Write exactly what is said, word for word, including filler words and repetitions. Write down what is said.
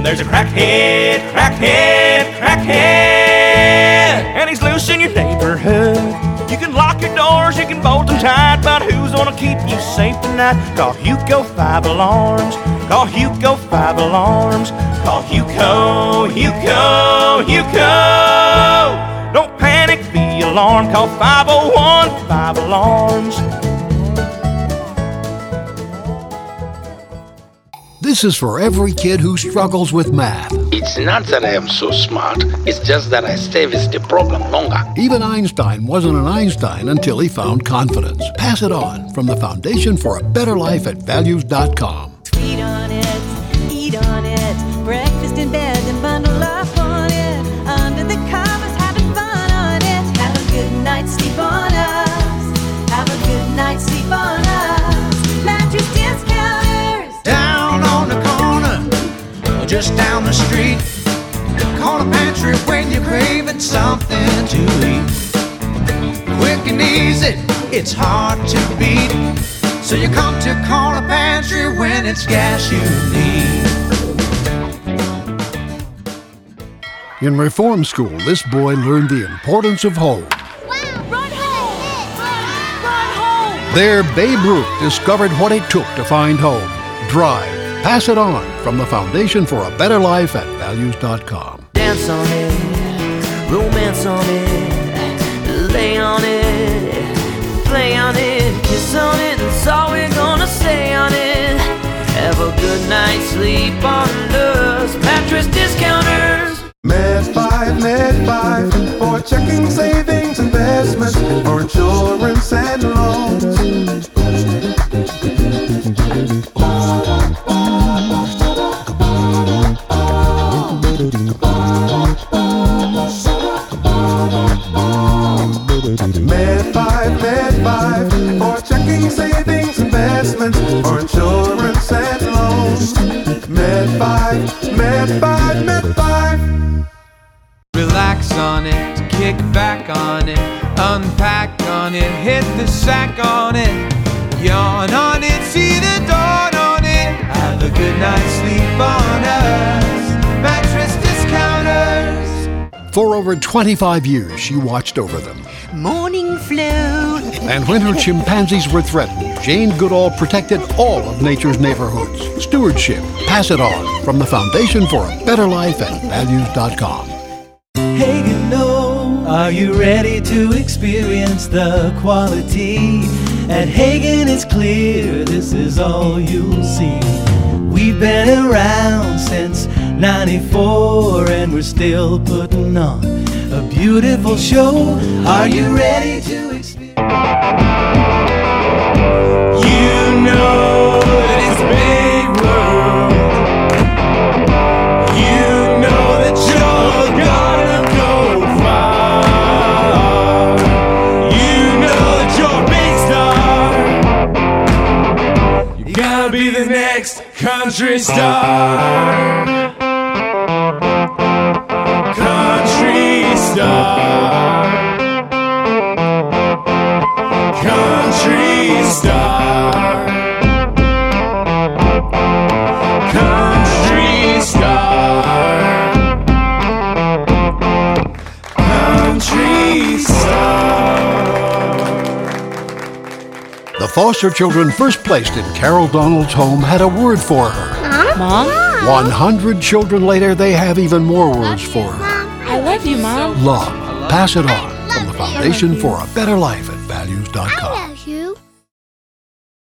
There's a crackhead, crackhead, crackhead, and he's loose in your neighborhood. You can lock your doors, you can bolt them tight, but who's gonna keep you safe tonight? Call Hugo Five Alarms. Call Hugo Five Alarms. Call Hugo, Hugo, Hugo. Don't panic, be alarmed. Call five oh one five alarms. This is for every kid who struggles with math. It's not that I am so smart, it's just that I stay with the problem longer. Even Einstein wasn't an Einstein until he found confidence. Pass it on from the Foundation for a Better Life at values dot com. Eat on it, eat on it, breakfast in bed and bundle up on it, under the covers having fun on it. Have a good night's sleep on us, have a good night's sleep on us. Mattress Discounters. Down on the corner, just down the street. Corner pantry when you're craving something to eat. Quick and easy, it's hard to beat. So you come to Corner Pantry when it's gas you need. In reform school, this boy learned the importance of home. Wow, run home! Run, run home! There, Babe Ruth discovered what it took to find home. Drive. Pass it on from the Foundation for a Better Life at values dot com. Dance on it, romance on it, lay on it, play on it, kiss on it, that's all we're gonna say on it. Have a good night's sleep on us, Mattress Discounters. Med five, Med five, for checking, savings, investments, or insurance and loans. Med five, Med five, for checking, savings, investments, or insurance and loans. Med five, Med five, Med five. Relax on it, kick back on it, unpack on it, hit the sack on it, yawn on it, see the dawn on it, have a good night's sleep on us, Mattress Discounters. For over twenty-five years, she watched over them. Morning flow. And when her chimpanzees were threatened, Jane Goodall protected all of nature's neighborhoods. Stewardship. Pass it on from the Foundation for a Better Life at values dot com. Hagen, no, are you ready to experience the quality? At Hagen it's clear this is all you'll see. We've been around since ninety-four and we're still putting on a beautiful show. Are you ready to experience? You know that it's big world. You know that you're gonna go far. You know that you're a big star. You gotta be the next country star. Country star. Country star. Country star. Country star. The foster children first placed in Carol Donald's home had a word for her. Mom? one hundred children later, they have even more words for her. I love you, Mom. Love. Pass it on from the Foundation for a Better Life at values dot com.